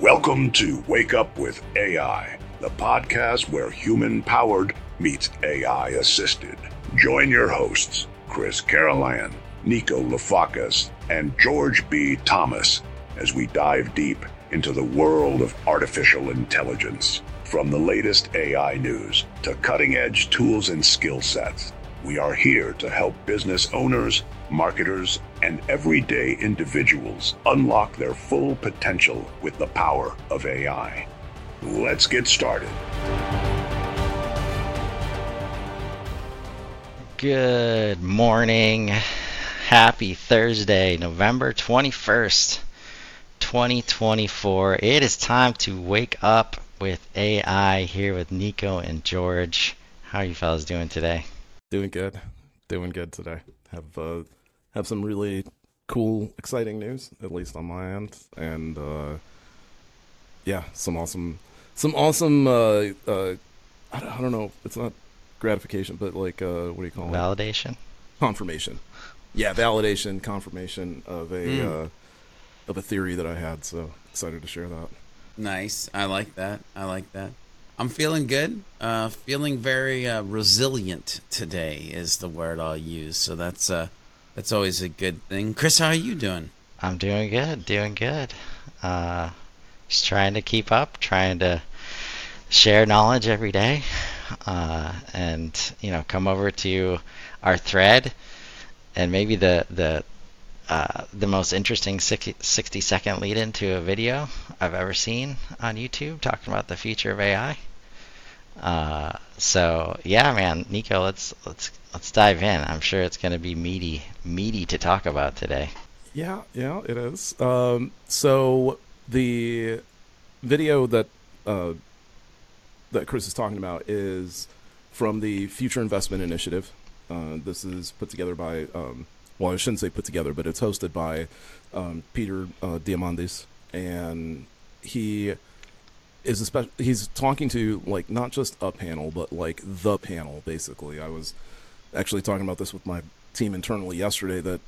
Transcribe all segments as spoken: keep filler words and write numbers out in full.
Welcome to Wake Up with A I, the podcast where human-powered meets A I-assisted. Join your hosts, Chris Carolan, Nico Lafakis, and George B. Thomas, as we dive deep into the world of artificial intelligence. From the latest A I news to cutting-edge tools and skill sets, we are here to help business owners, marketers, and everyday individuals unlock their full potential with the power of A I. Let's get started. Good morning. Happy Thursday, November twenty-first, twenty twenty-four. It is time to wake up with A I here with Nico and George. How are you fellas doing today? Doing good. Doing good today. Have uh, have some really cool, exciting news, at least on my end, and uh, yeah, some awesome, some awesome. Uh, uh, I, don't, I don't know. It's not gratification, but like, uh, what do you call it? Validation. Confirmation. Yeah, validation, confirmation of a Mm. uh, of a theory that I had. So excited to share that. Nice. I like that. I like that. I'm feeling good. Uh, feeling very uh, resilient today is the word I'll use. So that's uh, that's always a good thing. Chris, how are you doing? I'm doing good, doing good. Uh, just trying to keep up, trying to share knowledge every day, uh, and you know, come over to our thread, and maybe the the uh, the most interesting sixty, sixty second lead into a video I've ever seen on YouTube talking about the future of A I. Uh, so yeah, man, Nico, let's let's let's dive in. I'm sure it's going to be meaty, meaty to talk about today. Yeah, yeah, it is. Um, so the video that uh, that Chris is talking about is from the Future Investment Initiative. Uh, this is put together by, um, well, I shouldn't say put together, but it's hosted by um, Peter uh, Diamandis, and he is a spe- he's talking to like not just a panel, but like the panel. Basically, I was actually talking about this with my team internally yesterday. That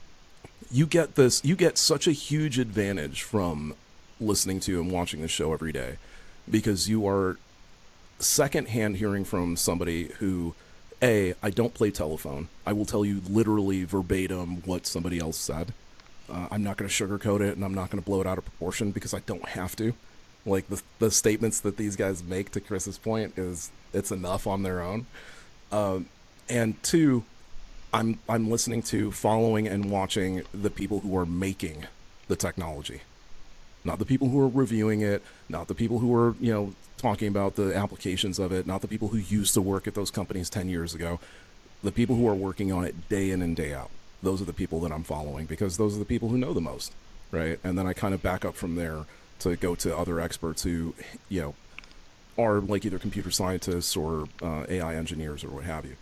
you get this, you get such a huge advantage from listening to and watching the show every day, because you are secondhand hearing from somebody who, A, I don't play telephone. I will tell you literally verbatim what somebody else said. Uh, I'm not going to sugarcoat it, and I'm not going to blow it out of proportion because I don't have to. Like the the statements that these guys make, to Chris's point, is it's enough on their own. Um, and two, I'm I'm listening to, following, and watching the people who are making the technology, not the people who are reviewing it, not the people who are you know talking about the applications of it, not the people who used to work at those companies ten years ago, the people who are working on it day in and day out. Those are the people that I'm following, because those are the people who know the most, right? And then I kind of back up from there to go to other experts who, you know, are like either computer scientists or uh, A I engineers or what have you.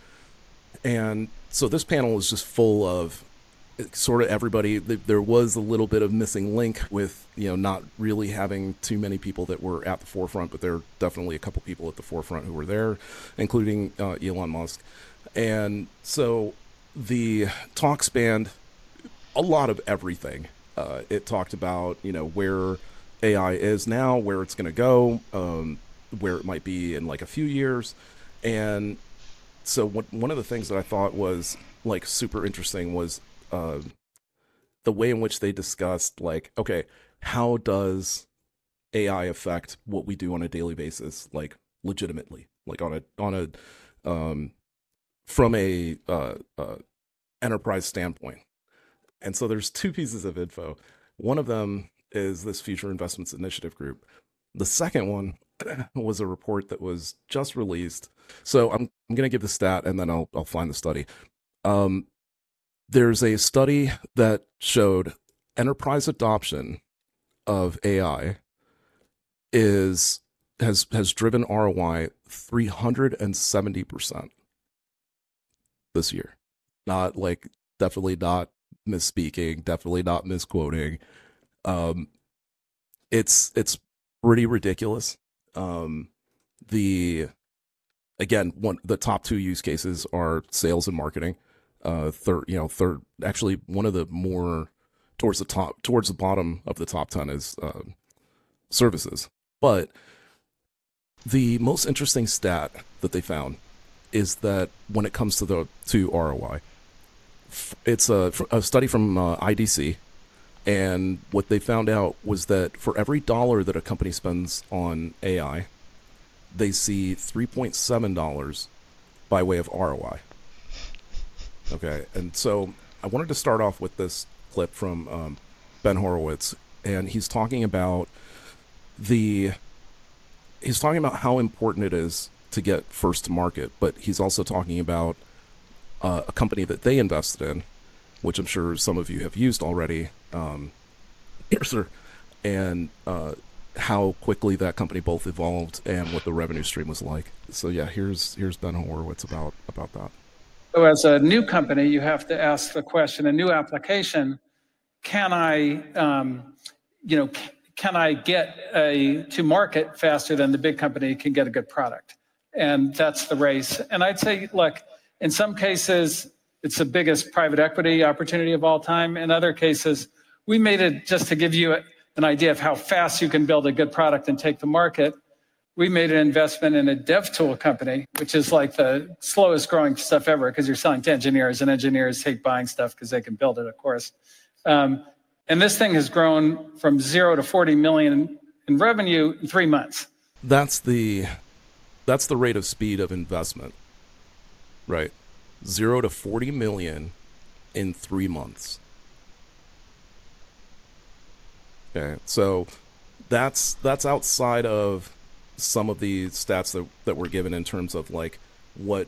And so this panel is just full of sort of everybody. There was a little bit of missing link with, you know, not really having too many people that were at the forefront, but there are definitely a couple people at the forefront who were there, including uh, Elon Musk. And so the talk spanned a lot of everything. Uh, it talked about, you know, where A I is now, where it's going to go, um, where it might be in like a few years. And so what, one of the things that I thought was like super interesting was uh, the way in which they discussed like, okay, how does A I affect what we do on a daily basis, like legitimately, like on a, on a, um, from a uh, uh, enterprise standpoint. And so there's two pieces of info. One of them is this Future Investments Initiative group. The second one was a report that was just released. So I'm I'm going to give the stat and then I'll I'll find the study. Um, there's a study that showed enterprise adoption of A I is has has driven R O I three hundred seventy percent this year. Not like definitely not misspeaking, definitely not misquoting. Um, it's it's pretty ridiculous. Um, the again, one the top two use cases are sales and marketing. Uh, third, you know, third. Actually, one of the more towards the top, towards the bottom of the top ten is uh, services. But the most interesting stat that they found is that when it comes to the to R O I, it's a, a study from uh, I D C, and what they found out was that for every dollar that a company spends on A I, they see three point seven dollars by way of R O I. Okay, and so I wanted to start off with this clip from um, Ben Horowitz, and he's talking about the he's talking about how important it is to get first to market, but he's also talking about uh, a company that they invested in, which I'm sure some of you have used already, um, and uh, how quickly that company both evolved and what the revenue stream was like. So yeah, here's here's Ben Horowitz about about that. So as a new company, you have to ask the question, a new application, can I, um, you know, can I get a, to market faster than the big company can get a good product? And that's the race. And I'd say, look, in some cases, it's the biggest private equity opportunity of all time. In other cases, we made it just to give you a, an idea of how fast you can build a good product and take the market. We made an investment in a dev tool company, which is like the slowest growing stuff ever because you're selling to engineers, and engineers hate buying stuff because they can build it, of course. Um, and this thing has grown from zero to forty million in revenue in three months. That's the that's the rate of speed of investment, right? Zero to forty million in three months. Okay, so that's that's outside of some of the stats that that were given in terms of like what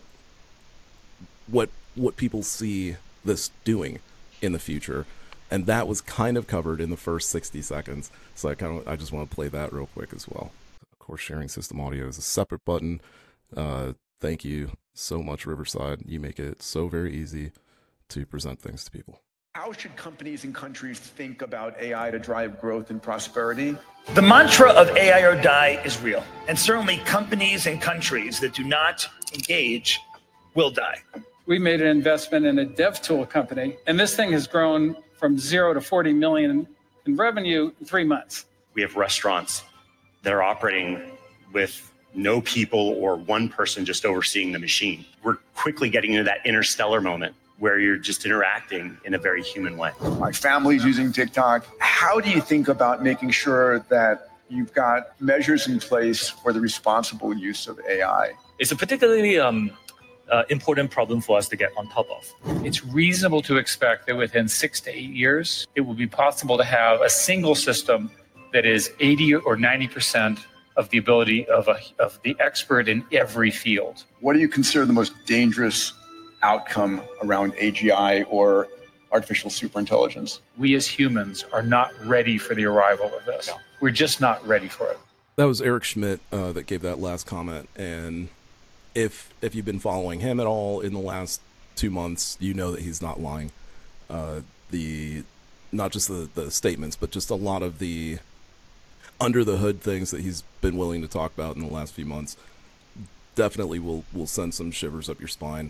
what what people see this doing in the future, and that was kind of covered in the first sixty seconds. So I kind of I just want to play that real quick as well. Of course, sharing system audio is a separate button. Uh, thank you so much, Riverside. You make it so very easy to present things to people. How should companies and countries think about A I to drive growth and prosperity? The mantra of A I or die is real. And certainly companies and countries that do not engage will die. We made an investment in a dev tool company, and this thing has grown from zero to forty million in revenue in three months. We have restaurants that are operating with no people or one person just overseeing the machine. We're quickly getting into that interstellar moment where you're just interacting in a very human way. My family's using TikTok. How do you think about making sure that you've got measures in place for the responsible use of A I? It's a particularly um, uh, important problem for us to get on top of. It's reasonable to expect that within six to eight years, it will be possible to have a single system that is eighty or ninety percent of the ability of, a, of the expert in every field. What do you consider the most dangerous outcome around A G I or artificial superintelligence? We as humans are not ready for the arrival of this. No. We're just not ready for it. That was Eric Schmidt uh, that gave that last comment, and if if you've been following him at all in the last two months, you know that he's not lying. Uh, the not just the, the statements, but just a lot of the under the hood things that he's been willing to talk about in the last few months definitely will will send some shivers up your spine.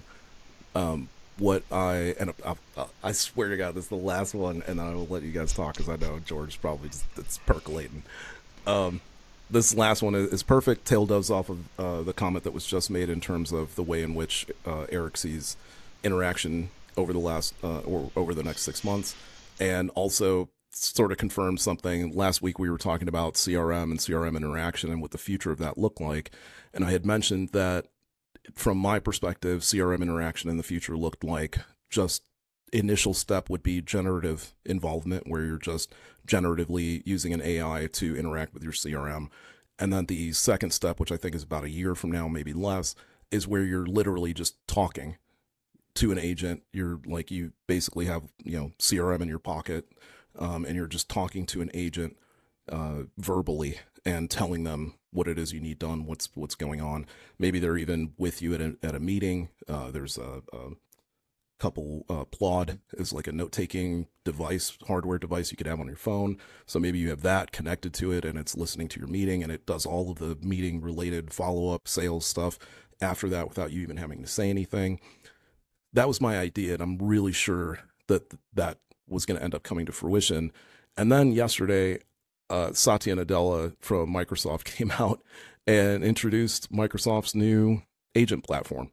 Um, what I, and I, I, I swear to God, this is the last one, and then I will let you guys talk because I know George probably just, it's percolating. Um, this last one is, is perfect. Tail doves off of uh, the comment that was just made in terms of the way in which uh, Eric sees interaction over the last, uh, or over the next six months. And also sort of confirms something. Last week we were talking about C R M and C R M interaction and what the future of that looked like. And I had mentioned that from my perspective, C R M interaction in the future looked like just initial step would be generative involvement, where you're just generatively using an A I to interact with your C R M. And then the second step, which I think is about a year from now, maybe less, is where you're literally just talking to an agent. You're like, you basically have, you know, C R M in your pocket, um, and you're just talking to an agent uh, verbally and telling them what it is you need done, what's what's going on. Maybe they're even with you at a, at a meeting. Uh, there's a, a couple, uh, Plod is like a note-taking device, hardware device you could have on your phone. So maybe you have that connected to it and it's listening to your meeting and it does all of the meeting-related follow-up sales stuff after that without you even having to say anything. That was my idea, and I'm really sure that that was going to end up coming to fruition. And then yesterday, uh, Satya Nadella from Microsoft came out and introduced Microsoft's new agent platform.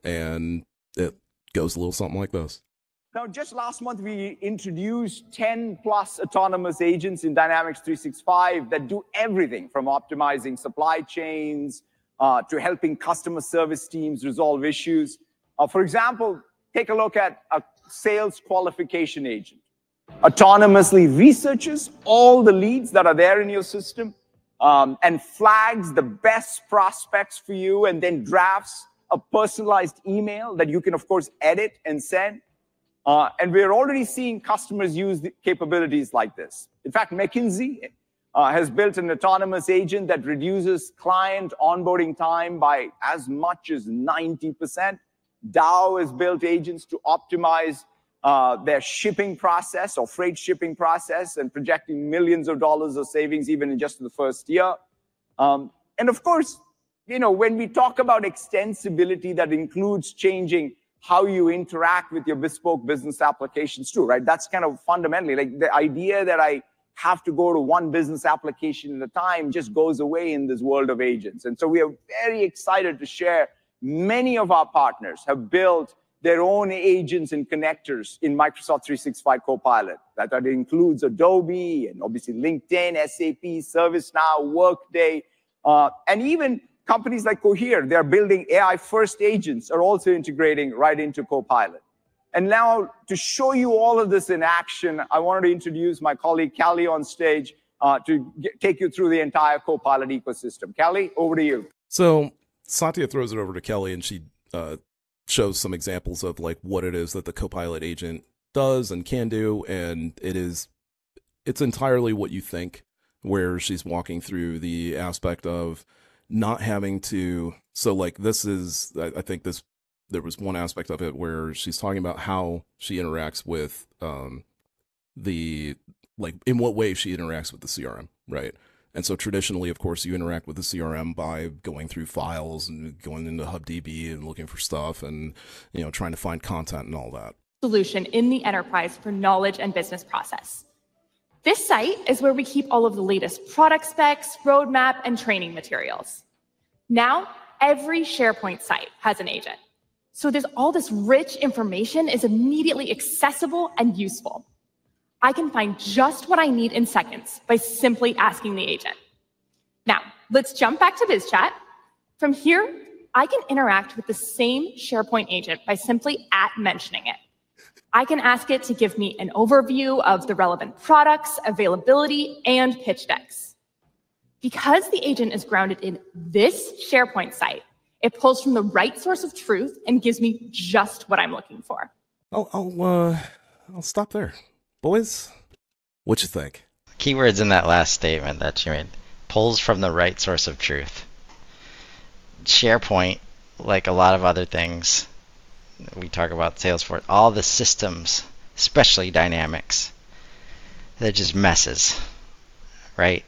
And it goes a little something like this. Now, just last month, we introduced ten plus autonomous agents in Dynamics three sixty-five that do everything from optimizing supply chains uh, to helping customer service teams resolve issues. Uh, for example, take a look at a sales qualification agent. Autonomously researches all the leads that are there in your system um, and flags the best prospects for you, and then drafts a personalized email that you can, of course, edit and send. Uh, and we're already seeing customers use the capabilities like this. In fact, McKinsey uh, has built an autonomous agent that reduces client onboarding time by as much as ninety percent. Dow has built agents to optimize uh, their shipping process or freight shipping process, and projecting millions of dollars of savings even in just the first year. Um, and of course, you know, when we talk about extensibility, that includes changing how you interact with your bespoke business applications too, right? That's kind of fundamentally like the idea that I have to go to one business application at a time just goes away in this world of agents. And so we are very excited to share many of our partners have built their own agents and connectors in Microsoft three sixty-five Copilot. That, that includes Adobe and obviously LinkedIn, S A P, ServiceNow, Workday, uh, and even companies like Cohere. They're building A I-first agents, are also integrating right into Copilot. And now, to show you all of this in action, I wanted to introduce my colleague, Callie, on stage uh, to get, take you through the entire Copilot ecosystem. Callie, over to you. So Satya throws it over to Kelly, and she uh, shows some examples of like what it is that the Copilot agent does and can do, and it is it's entirely what you think, where she's walking through the aspect of not having to, so like this is, I, I think this, there was one aspect of it where she's talking about how she interacts with um, the, like in what way she interacts with the C R M, right? And so traditionally, of course, you interact with the C R M by going through files and going into HubDB and looking for stuff and, you know, trying to find content and all that. Solution in the enterprise for knowledge and business process. This site is where we keep all of the latest product specs, roadmap, and training materials. Now, every SharePoint site has an agent. So there's all this rich information is immediately accessible and useful. I can find just what I need in seconds by simply asking the agent. Now, let's jump back to BizChat. From here, I can interact with the same SharePoint agent by simply at mentioning it. I can ask it to give me an overview of the relevant products, availability, and pitch decks. Because the agent is grounded in this SharePoint site, it pulls from the right source of truth and gives me just what I'm looking for. I'll, I'll, uh, I'll stop there. Boys, what you think? Keywords in that last statement that you made. Pulls from the right source of truth. SharePoint, like a lot of other things, we talk about Salesforce, all the systems, especially Dynamics, they're just messes, right?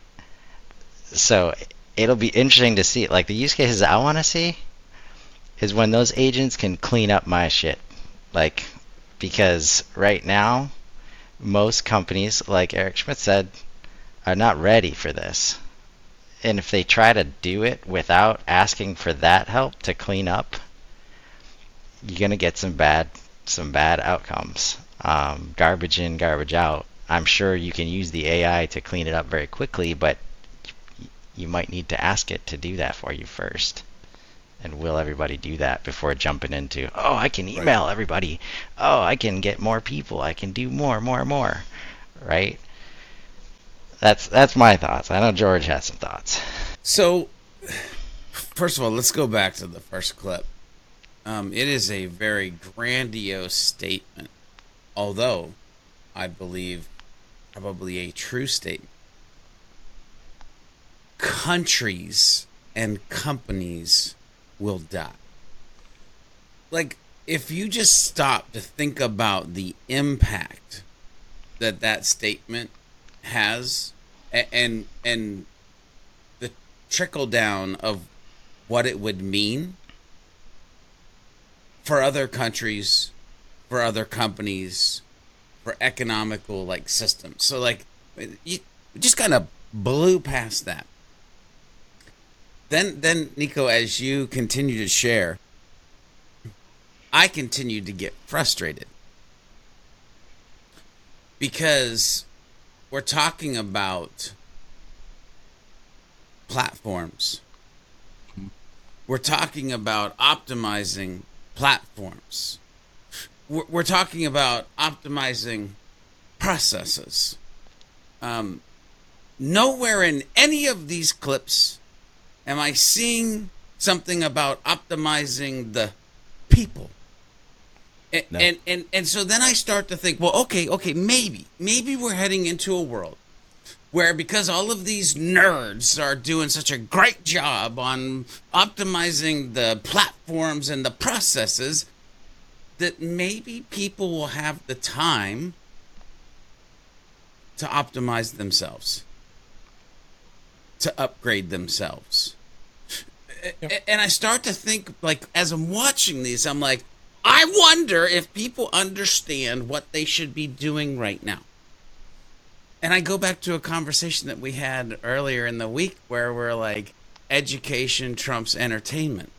So it'll be interesting to see, like the use cases I want to see is when those agents can clean up my shit. Like, because right now, most companies, like Eric Schmidt said, are not ready for this. And if they try to do it without asking for that help to clean up, you're gonna get some bad, some bad outcomes. Um, garbage in, garbage out. I'm sure you can use the A I to clean it up very quickly, but you might need to ask it to do that for you first. And will everybody do that before jumping into, oh, I can email right. everybody. Oh, I can get more people. I can do more, more, more. Right? That's that's my thoughts. I know George has some thoughts. So, first of all, let's go back to the first clip. Um, it is a very grandiose statement, although I believe probably a true statement. Countries and companies will die. Like, if you just stop to think about the impact that that statement has, and and, and the trickle down of what it would mean for other countries, for other companies, for economical like systems. So like, you just kind of blew past that. Then, then Nico, as you continue to share, I continued to get frustrated because we're talking about platforms. We're talking about optimizing platforms. We're, we're talking about optimizing processes. Um, nowhere in any of these clips am I seeing something about optimizing the people. And, No. and, and, and so then I start to think, well, okay, okay, maybe, maybe we're heading into a world where because all of these nerds are doing such a great job on optimizing the platforms and the processes, that maybe people will have the time to optimize themselves, to upgrade themselves. Yep. And I start to think, like, as I'm watching these, I'm like, I wonder if people understand what they should be doing right now. And I go back to a conversation that we had earlier in the week where we're like, education trumps entertainment.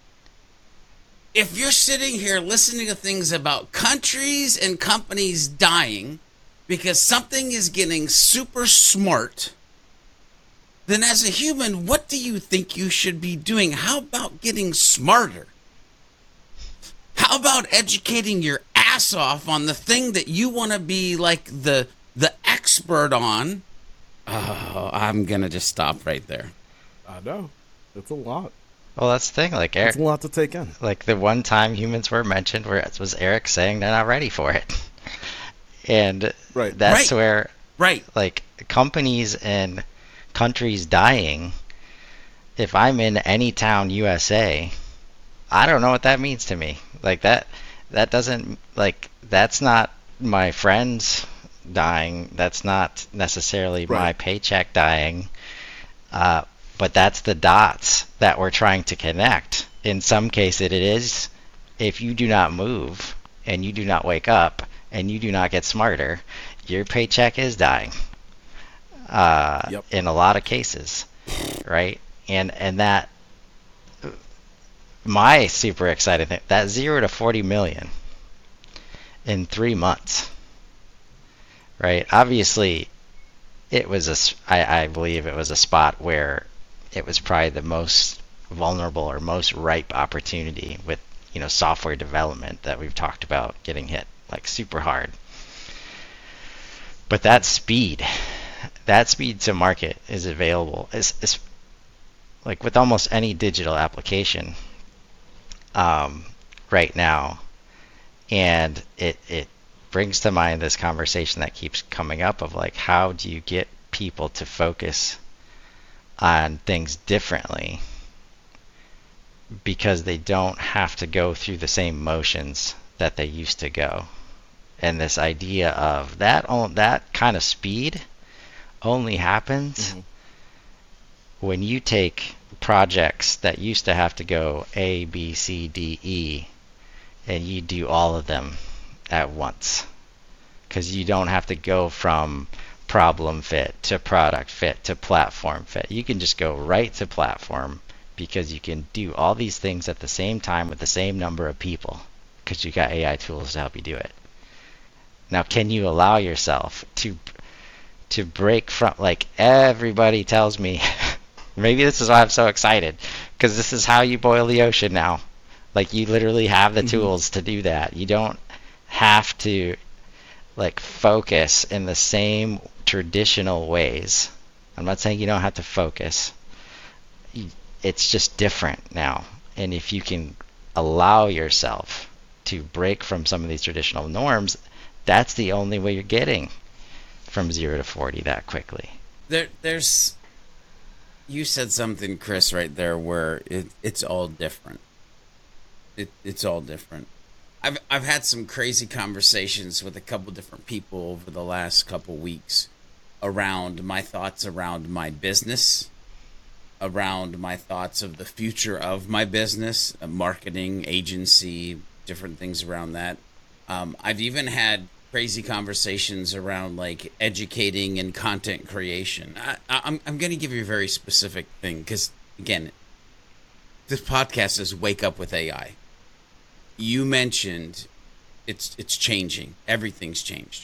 If you're sitting here listening to things about countries and companies dying because something is getting super smart, then as a human, what do you think you should be doing? How about getting smarter? How about educating your ass off on the thing that you want to be like the the expert on? Oh, I'm going to just stop right there. I know. It's a lot. Well, that's the thing. Like Eric, It's a lot to take in. like the one time humans were mentioned, where it was Eric saying they're not ready for it, and Right. that's Right. where Right. like companies and countries dying. If I'm in any town U S A, I don't know what that means to me. Like that, that doesn't like that's not my friends dying. That's not necessarily my Right. paycheck dying. Uh, but that's the dots that we're trying to connect. In some cases, it is if you do not move and you do not wake up and you do not get smarter, your paycheck is dying. Uh, Yep. In a lot of cases, right? And and that my super exciting thing, that zero to forty million in three months, right? Obviously, it was a s- I, I believe it was a spot where it was probably the most vulnerable or most ripe opportunity with, you know, software development that we've talked about getting hit like super hard. But that speed, that speed to market is available. It's, it's like with almost any digital application um, right now. And it, it brings to mind this conversation that keeps coming up of like, how do you get people to focus on things differently because they don't have to go through the same motions that they used to go. And this idea of that on, that kind of speed only happens mm-hmm. when you take projects that used to have to go A, B, C, D, E, and you do all of them at once. Because you don't have to go from problem fit to product fit to platform fit. You can just go right to platform because you can do all these things at the same time with the same number of people because you got A I tools to help you do it. Now, can you allow yourself to to break from, like everybody tells me, maybe this is why I'm so excited, because this is how you boil the ocean now. Like you literally have the mm-hmm. tools to do that. You don't have to like focus in the same traditional ways. I'm not saying you don't have to focus. It's just different now. And if you can allow yourself to break from some of these traditional norms, that's the only way you're getting from zero to forty that quickly. There, there's, you said something, Chris, right there, where it, it's all different. It, it's all different. I've, I've had some crazy conversations with a couple different people over the last couple weeks around my thoughts around my business, around my thoughts of the future of my business, a marketing agency, different things around that. Um, I've even had crazy conversations around like educating and content creation. I, I, I'm I'm going to give you a very specific thing because again, this podcast is Wake Up with A I. You mentioned it's it's changing. Everything's changed.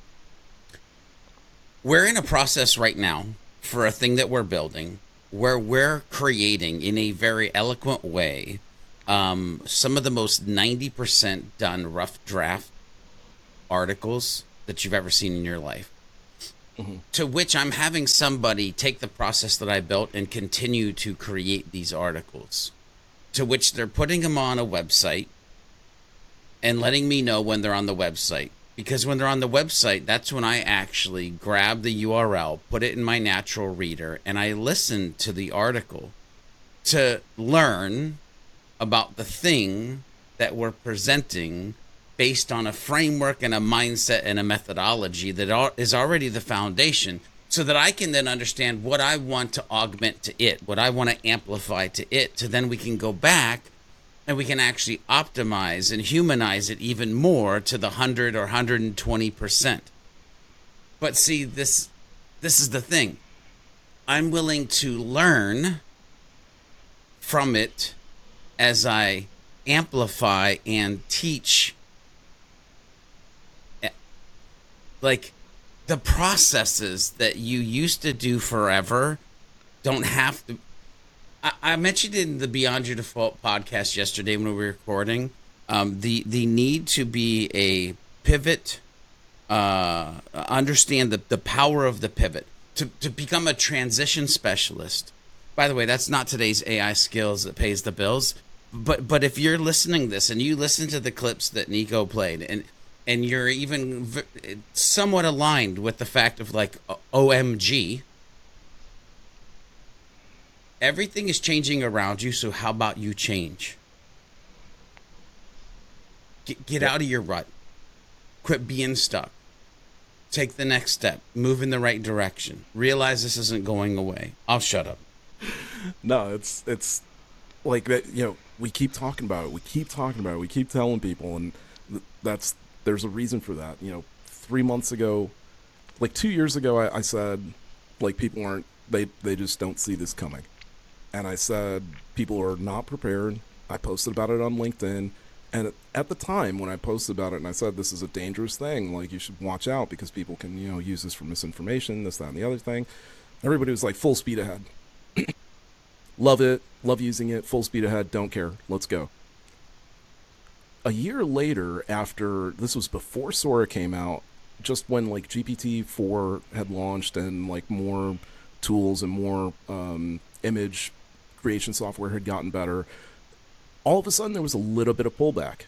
We're in a process right now for a thing that we're building where we're creating in a very eloquent way um, some of the most ninety percent done rough draft articles that you've ever seen in your life. Mm-hmm. To which I'm having somebody take the process that I built and continue to create these articles. To which they're putting them on a website and letting me know when they're on the website. Because when they're on the website, that's when I actually grab the U R L, put it in my natural reader, and I listen to the article to learn about the thing that we're presenting based on a framework and a mindset and a methodology that is already the foundation, so that I can then understand what I want to augment to it, what I want to amplify to it, so then we can go back and we can actually optimize and humanize it even more to the one hundred or one hundred twenty percent. But see, this this is the thing. I'm willing to learn from it as I amplify and teach. Like, the processes that you used to do forever don't have to. I, I mentioned in the Beyond Your Default podcast yesterday when we were recording, um, the the need to be a pivot, uh, understand the, the power of the pivot, to, to become a transition specialist. By the way, that's not today's A I skills that pays the bills. But but if you're listening to this and you listen to the clips that Nico played and and you're even v- somewhat aligned with the fact of like O M G, everything is changing around you, so how about you change? Get, get out of your rut. Quit being stuck. Take the next step. Move in the right direction. Realize this isn't going away. I'll shut up. No, it's it's like that. You know, we keep talking about it. We keep talking about it. We keep telling people, and that's there's a reason for that. You know, three months ago, like two years ago, I, I said, like, people aren't they they just don't see this coming, and I said people are not prepared. I posted about it on LinkedIn, and at the time when I posted about it, and I said this is a dangerous thing. Like, you should watch out because people can, you know, use this for misinformation, this, that, and the other thing. Everybody was like, full speed ahead. Love it, love using it, full speed ahead, don't care, let's go. A year later, after, this was before Sora came out, just when like G P T four had launched and like more tools and more um, image creation software had gotten better, all of a sudden there was a little bit of pullback.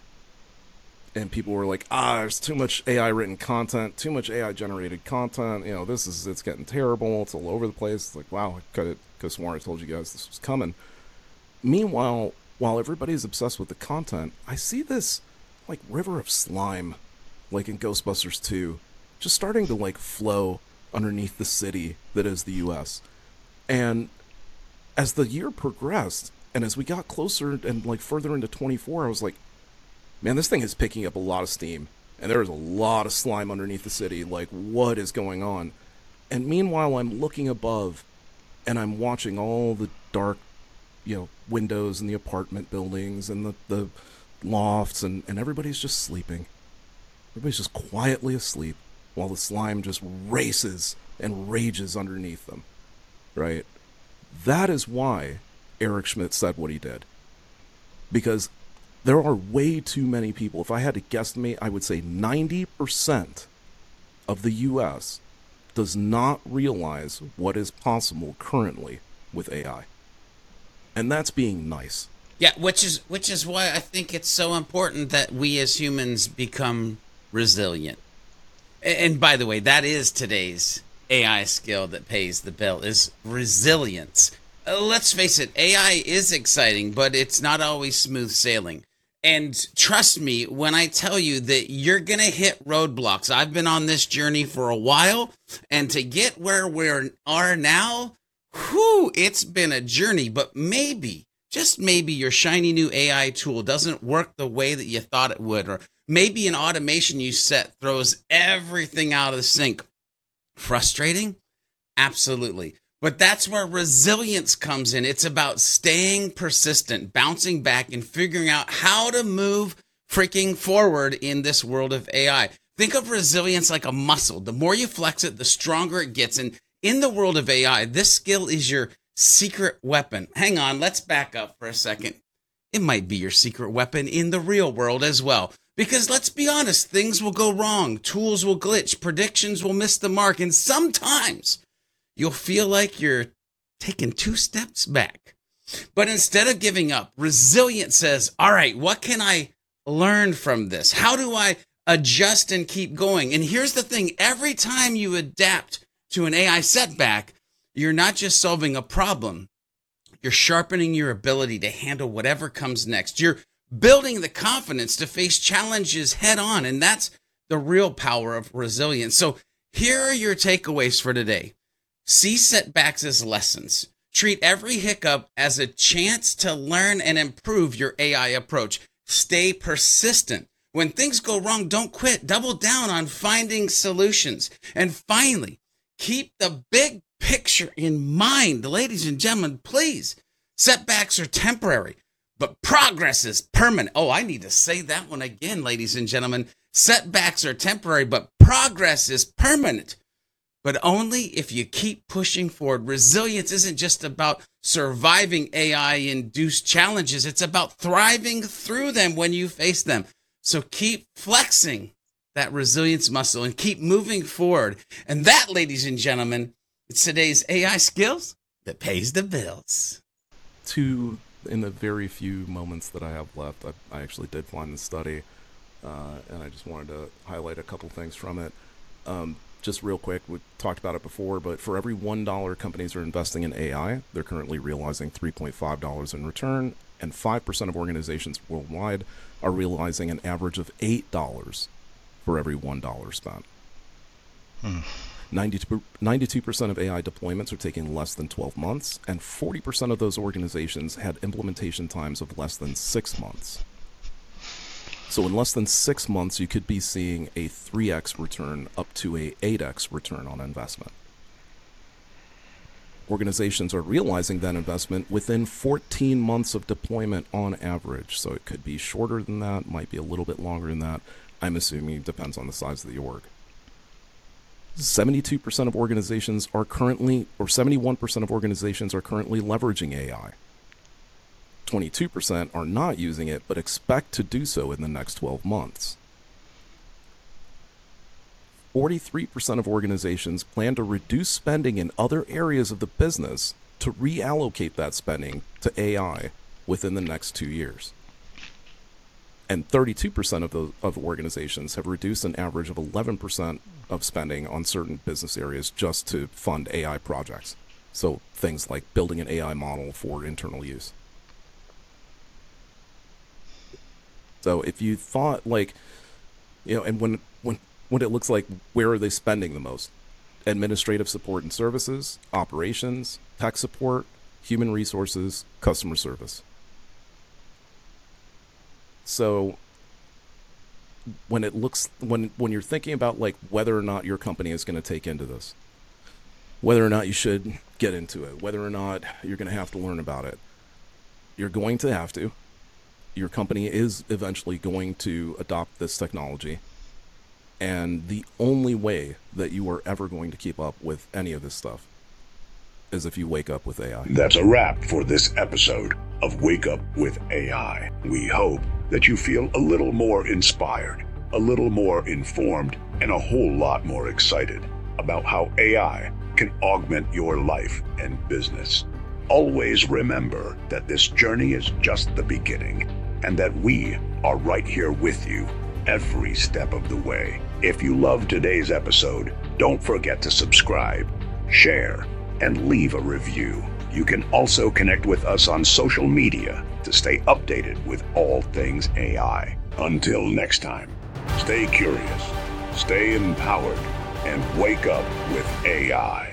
And people were like, ah, there's too much A I written content, too much A I generated content, you know, this is, it's getting terrible, it's all over the place. It's like, wow, I could have, could have sworn I told you guys this was coming. Meanwhile, while everybody's obsessed with the content, I see this, like, river of slime, like in Ghostbusters two, just starting to, like, flow underneath the city that is the U S. And as the year progressed, and as we got closer and, like, further into twenty-four, I was like, man, this thing is picking up a lot of steam, and there is a lot of slime underneath the city. Like, what is going on? And meanwhile, I'm looking above, and I'm watching all the dark, you know, windows in the apartment buildings and the, the lofts, and, and everybody's just sleeping. Everybody's just quietly asleep while the slime just races and rages underneath them, right? That is why Eric Schmidt said what he did. Because there are way too many people. If I had to guesstimate, I would say ninety percent of the U S does not realize what is possible currently with A I. And that's being nice. Yeah, which is which is why I think it's so important that we as humans become resilient. And, and by the way, that is today's A I skill that pays the bill, is resilience. Uh, let's face it, A I is exciting, but it's not always smooth sailing. And trust me when I tell you that you're going to hit roadblocks. I've been on this journey for a while, and to get where we are now, whew, it's been a journey. But maybe, just maybe, your shiny new A I tool doesn't work the way that you thought it would, or Maybe an automation you set throws everything out of sync. Frustrating? Absolutely. But that's where resilience comes in. It's about staying persistent, bouncing back, and figuring out how to move freaking forward in this world of A I. Think of resilience like a muscle. The more you flex it, the stronger it gets. And in the world of A I, this skill is your secret weapon. Hang on, let's back up for a second. It might be your secret weapon in the real world as well. Because let's be honest, things will go wrong. Tools will glitch. Predictions will miss the mark. And sometimes you'll feel like you're taking two steps back. But instead of giving up, resilience says, all right, what can I learn from this? How do I adjust and keep going? And here's the thing. Every time you adapt to an A I setback, you're not just solving a problem. You're sharpening your ability to handle whatever comes next. You're building the confidence to face challenges head on. And that's the real power of resilience. So here are your takeaways for today. See setbacks as lessons. Treat every hiccup as a chance to learn and improve your A I approach. Stay persistent. When things go wrong, don't quit. Double down on finding solutions. And finally, keep the big picture in mind. Ladies and gentlemen, please. Setbacks are temporary, but progress is permanent. Oh, I need to say that one again, ladies and gentlemen. Setbacks are temporary, but progress is permanent. But only if you keep pushing forward. Resilience isn't just about surviving A I-induced challenges. It's about thriving through them when you face them. So keep flexing that resilience muscle and keep moving forward. And that, ladies and gentlemen, it's today's A I skills that pays the bills. Two, in the very few moments that I have left, I, I actually did find the study, uh, and I just wanted to highlight a couple things from it. Um, Just real quick, we talked about it before, but for every one dollar companies are investing in A I, they're currently realizing three point five dollars in return, and five percent of organizations worldwide are realizing an average of eight dollars for every one dollar spent. Hmm. ninety-two percent of A I deployments are taking less than twelve months, and forty percent of those organizations had implementation times of less than six months. So in less than six months, you could be seeing a three X return up to a eight X return on investment. Organizations are realizing that investment within fourteen months of deployment on average. So it could be shorter than that, might be a little bit longer than that. I'm assuming it depends on the size of the org. seventy-two percent of organizations are currently, or seventy-one percent of organizations are currently leveraging A I. twenty-two percent are not using it, but expect to do so in the next twelve months. forty-three percent of organizations plan to reduce spending in other areas of the business to reallocate that spending to A I within the next two years. And thirty-two percent of the of organizations have reduced an average of eleven percent of spending on certain business areas just to fund A I projects. So things like building an A I model for internal use. So if you thought like, you know, and when when when it looks like, where are they spending the most? Administrative support and services, operations, tech support, human resources, customer service. So when it looks, when when you're thinking about like whether or not your company is going to take into this, whether or not you should get into it, whether or not you're going to have to learn about it, you're going to have to. Your company is eventually going to adopt this technology. And the only way that you are ever going to keep up with any of this stuff is if you wake up with A I. That's a wrap for this episode of Wake Up with A I. We hope that you feel a little more inspired, a little more informed, and a whole lot more excited about how A I can augment your life and business. Always remember that this journey is just the beginning, and that we are right here with you every step of the way. If you loved today's episode, don't forget to subscribe, share, and leave a review. You can also connect with us on social media to stay updated with all things A I. Until next time, stay curious, stay empowered, and wake up with A I.